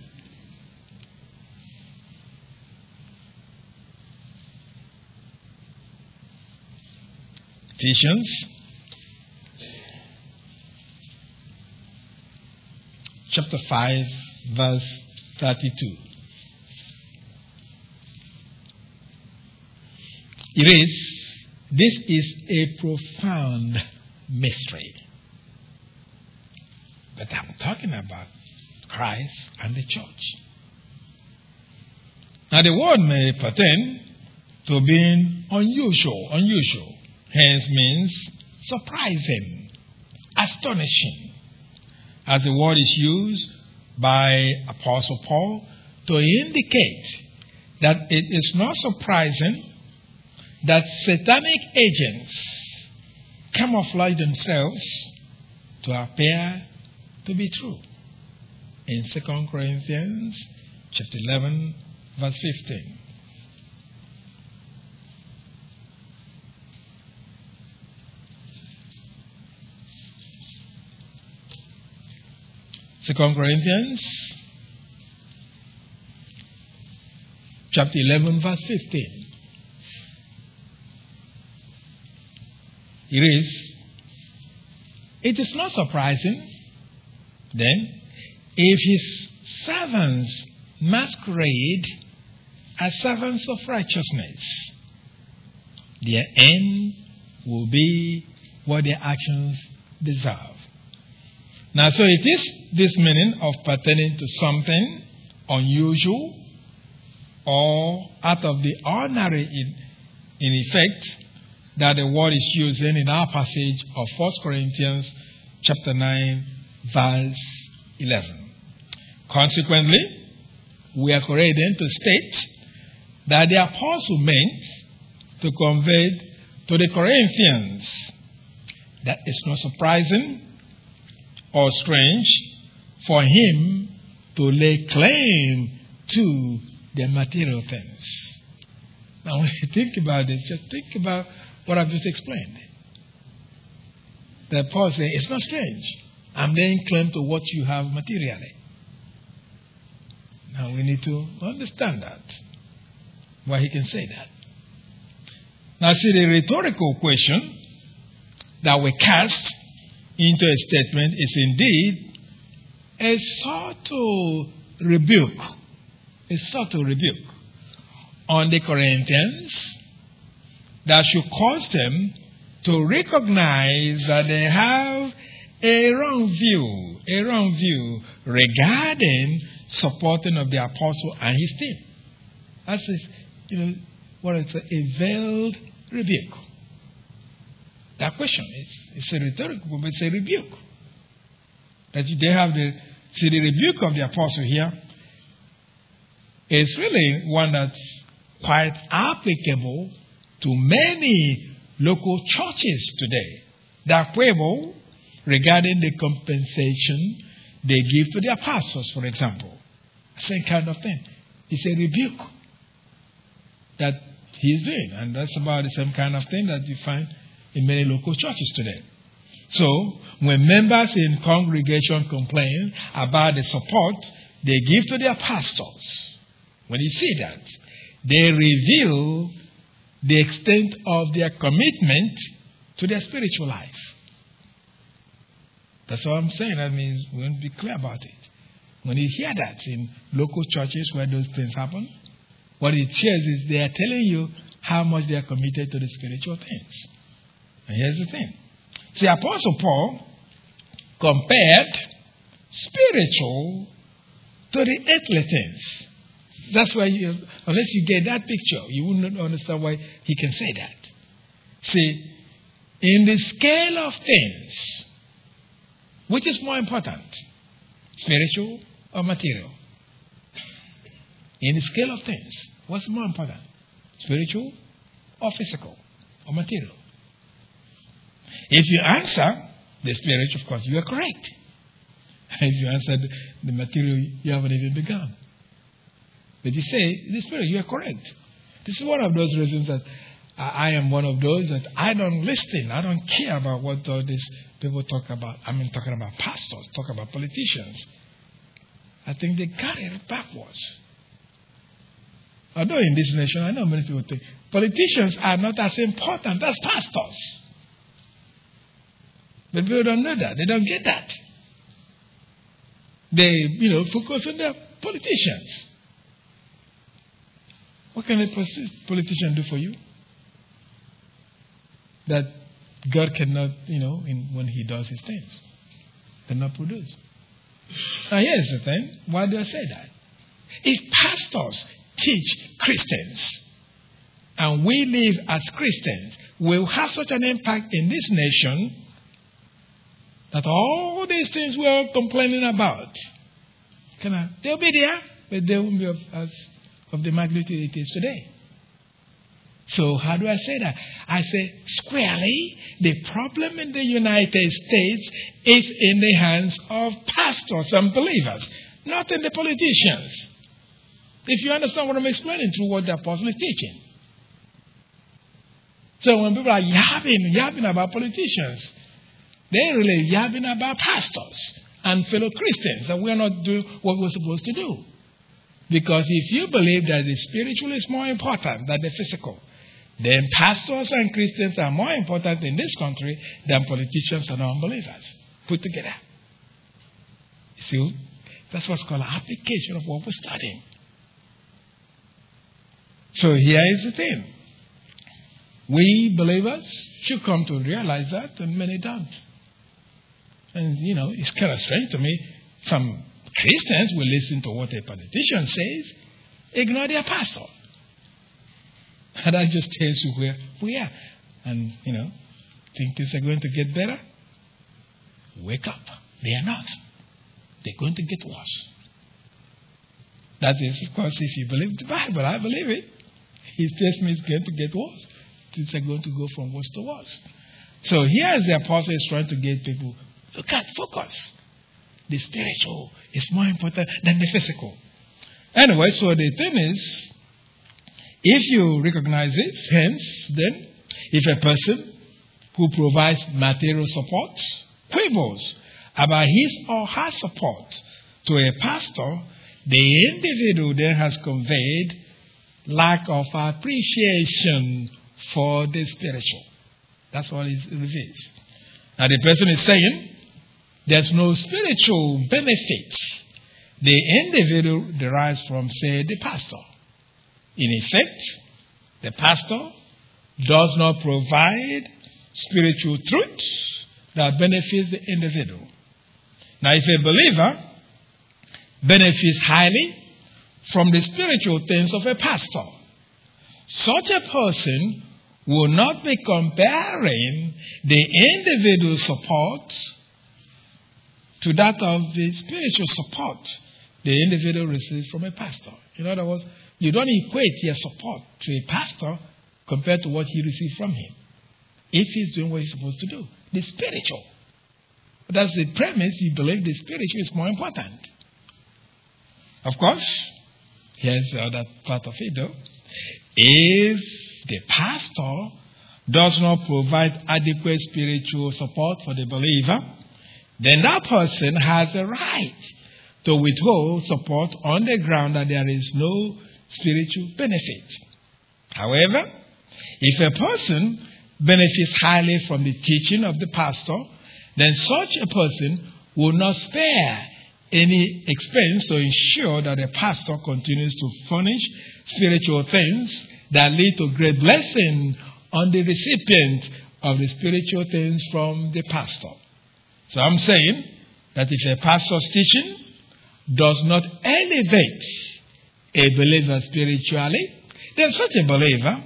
Ephesians chapter five, verse thirty-two. It is, this is a profound mystery. But I'm talking about Christ and the church. Now the word may pertain to being unusual, unusual. Hence means surprising, astonishing, as the word is used by Apostle Paul to indicate that it is not surprising that satanic agents camouflage themselves to appear to be true. In Second Corinthians chapter eleven, verse fifteen. Second Corinthians chapter eleven, verse fifteen. It is, it is not surprising then if his servants masquerade as servants of righteousness. Their end will be what their actions deserve. Now, so it is this meaning of pertaining to something unusual or out of the ordinary in, in effect that the word is using in our passage of First Corinthians chapter nine, verse eleven. Consequently, we are correct then to state that the apostle meant to convey to the Corinthians. That is not surprising or strange for him to lay claim to the material things. Now, when you think about it, just think about what I've just explained. That Paul says, it's not strange. I'm laying claim to what you have materially. Now, we need to understand that, why he can say that. Now, see, the rhetorical question that we cast into a statement is indeed a subtle rebuke, a subtle rebuke on the Corinthians that should cause them to recognize that they have a wrong view, a wrong view regarding supporting of the apostle and his team. That's a, you know, what it's a, a veiled rebuke. That question is it's a rhetorical, but it's a rebuke. That they have the see the rebuke of the apostle here is really one that's quite applicable to many local churches today. That quibble regarding the compensation they give to the apostles, for example. Same kind of thing. It's a rebuke that he's doing. And that's about the same kind of thing that you find in many local churches today. So, when members in congregation complain about the support they give to their pastors, when you see that, they reveal the extent of their commitment to their spiritual life. That's what I'm saying. That means we want to be clear about it. When you hear that in local churches where those things happen, what it shares is they are telling you how much they are committed to the spiritual things. And here's the thing. See, Apostle Paul compared spiritual to the earthly things. That's why, you, unless you get that picture, you will not understand why he can say that. See, in the scale of things, which is more important, spiritual or material? In the scale of things, what's more important, spiritual or physical or material? If you answer the spiritual, of course, you are correct. If you answer the material, you haven't even begun. But you say, the spirit, you are correct. This is one of those reasons that I am one of those that I don't listen. I don't care about what all these people talk about. I mean, talking about pastors, talking about politicians. I think they got it backwards. Although in this nation, I know many people think politicians are not as important as pastors. But people don't know that. They don't get that. They, you know, focus on their politicians. What can a politician do for you that God cannot, you know, in, when he does his things, cannot produce? Now here's the thing. Why do I say that? If pastors teach Christians and we live as Christians, we'll have such an impact in this nation that all these things we're complaining about, can I, they'll be there, but they won't be of, as, of the magnitude it is today. So how do I say that? I say squarely, the problem in the United States is in the hands of pastors and believers, not in the politicians. If you understand what I'm explaining through what the apostle is teaching. So when people are yapping, yapping about politicians, they're really yapping about pastors and fellow Christians, that we're not doing what we're supposed to do. Because if you believe that the spiritual is more important than the physical, then pastors and Christians are more important in this country than politicians and unbelievers put together. You see, that's what's called application of what we're studying. So here is the thing. We believers should come to realize that, and many don't. And, you know, it's kind of strange to me. Some Christians will listen to what a politician says, ignore their pastor. And that just tells you where we are. And, you know, think things are going to get better? Wake up. They are not. They're going to get worse. That is, of course, if you believe the Bible. I believe it. he tells me it's going to get worse. Things are going to go from worse to worse. So here is the apostle is trying to get people, look at, focus. The spiritual is more important than the physical. Anyway, so the thing is, if you recognize it, hence, then, if a person who provides material support quibbles about his or her support to a pastor, the individual then has conveyed lack of appreciation for the spiritual. That's what it reveals. Now the person is saying there's no spiritual benefit the individual derives from, say, the pastor. In effect, the pastor does not provide spiritual truth that benefits the individual. Now, if a believer benefits highly from the spiritual things of a pastor, such a person will not be comparing the individual support to that of the spiritual support the individual receives from a pastor. In other words, you don't equate your support to a pastor compared to what he received from him, if he's doing what he's supposed to do. The spiritual. That's the premise. You believe the spiritual is more important. Of course, here's the other part of it though. If the pastor does not provide adequate spiritual support for the believer, then that person has a right to withhold support on the ground that there is no spiritual benefit. However, if a person benefits highly from the teaching of the pastor, then such a person will not spare any expense to ensure that the pastor continues to furnish spiritual things that lead to great blessing on the recipient of the spiritual things from the pastor. So I'm saying that if a pastor's teaching does not elevate a believer spiritually, then such a believer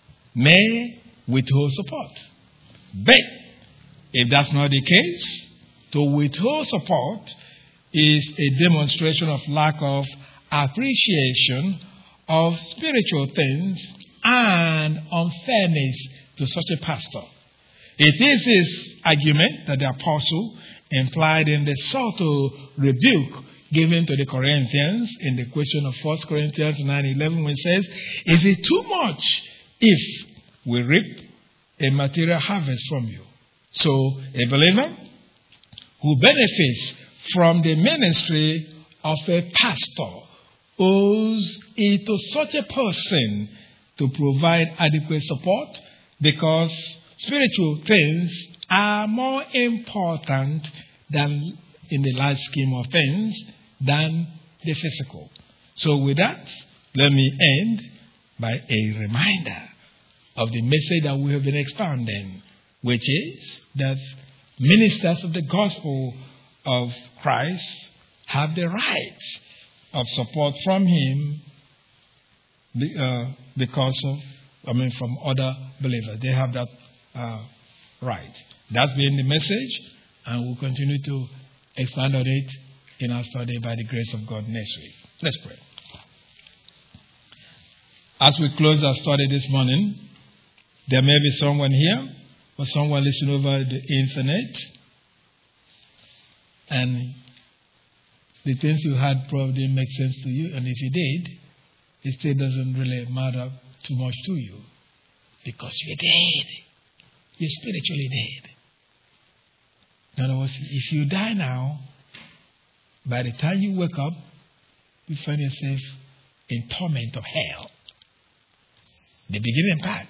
may withhold support. But if that's not the case, to withhold support is a demonstration of lack of appreciation of spiritual things and unfairness to such a pastor. It is his argument that the apostle implied in the subtle rebuke given to the Corinthians in the question of First Corinthians nine eleven, when it says, is it too much if we reap a material harvest from you? So a believer who benefits from the ministry of a pastor owes it to such a person to provide adequate support, because spiritual things are more important than, in the large scheme of things, than the physical. So with that, let me end by a reminder of the message that we have been expounding, which is that ministers of the gospel of Christ have the right of support from him uh, because of, I mean, from other believers. They have that uh, right. That's been the message, and we'll continue to expand on it in our study by the grace of God next week. Let's pray. As we close our study this morning, there may be someone here or someone listening over the internet, and the things you had probably didn't make sense to you, and if you did, it still doesn't really matter too much to you, because you're dead. You're spiritually dead. In other words, if you die now, by the time you wake up, you find yourself in torment of hell. The beginning part.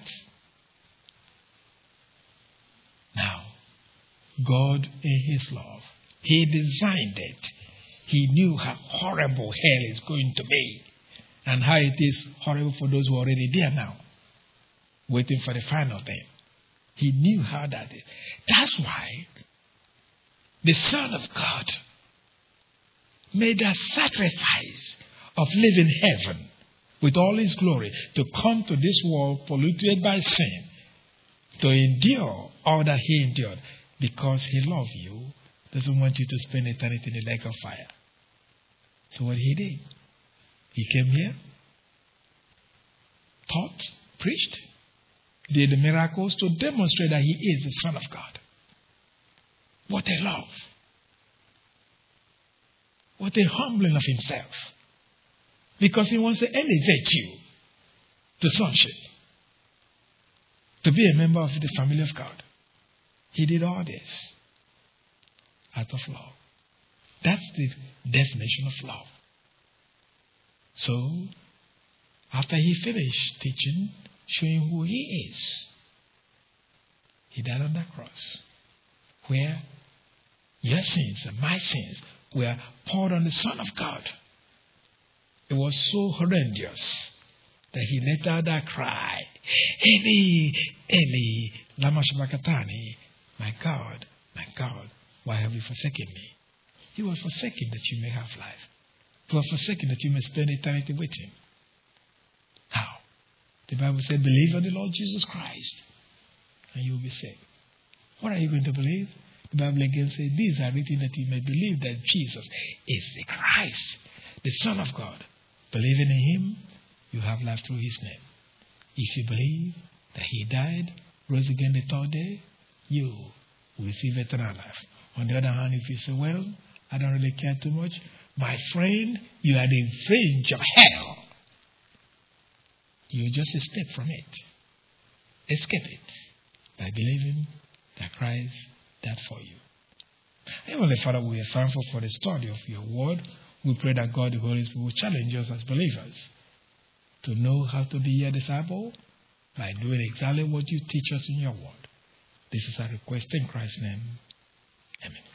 Now, God in his love, he designed it. He knew how horrible hell is going to be, and how it is horrible for those who are already there now, waiting for the final thing. He knew how that is. That's why the Son of God made a sacrifice of living heaven with all his glory to come to this world polluted by sin, to endure all that he endured, because he loves you, doesn't want you to spend eternity in the lake of fire. So what he did, he came here, taught, preached, did the miracles to demonstrate that he is the Son of God. What a love. What a humbling of himself. Because he wants to elevate you to sonship. To be a member of the family of God. He did all this out of love. That's the definition of love. So, after he finished teaching, showing who he is, he died on that cross, where your sins and my sins were poured on the Son of God. It was so horrendous that he let out that cry, Eli, Eli, lama sabachthani, my God, my God, why have you forsaken me? He was forsaken that you may have life. He was forsaken that you may spend eternity with him. How? The Bible said, believe on the Lord Jesus Christ, and you will be saved. What are you going to believe? The Bible again says, these are written that you may believe that Jesus is the Christ, the Son of God. Believing in him, you have life through his name. If you believe that he died, rose again the third day, you will receive eternal life. On the other hand, if you say, well, I don't really care too much, my friend, you are the fringe of hell. You just escape from it. Escape it by believing that Christ died for you. Heavenly Father, we are thankful for the study of your word. We pray that God, the Holy Spirit, will challenge us as believers to know how to be your disciple by doing exactly what you teach us in your word. This is our request in Christ's name. Amen.